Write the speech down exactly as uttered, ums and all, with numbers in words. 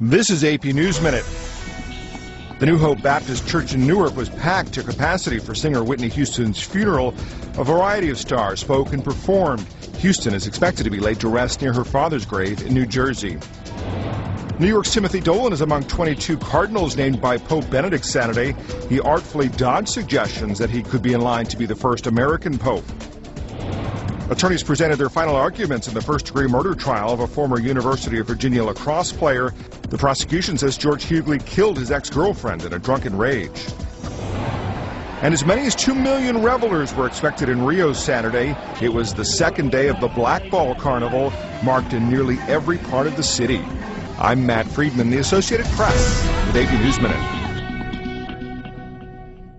This is A P News Minute. The New Hope Baptist Church in Newark was packed to capacity for singer Whitney Houston's funeral. A variety of stars spoke and performed. Houston is expected to be laid to rest near her father's grave in New Jersey. New York's Timothy Dolan is among twenty-two cardinals named by Pope Benedict Saturday. He artfully dodged suggestions that he could be in line to be the first American pope. Attorneys presented their final arguments in the first-degree murder trial of a former University of Virginia lacrosse player. The prosecution says George Hughley killed his ex-girlfriend in a drunken rage. And as many as two million revelers were expected in Rio Saturday. It was the second day of the Black Ball Carnival, marked in nearly every part of the city. I'm Matt Friedman, the Associated Press, with A P News Minute.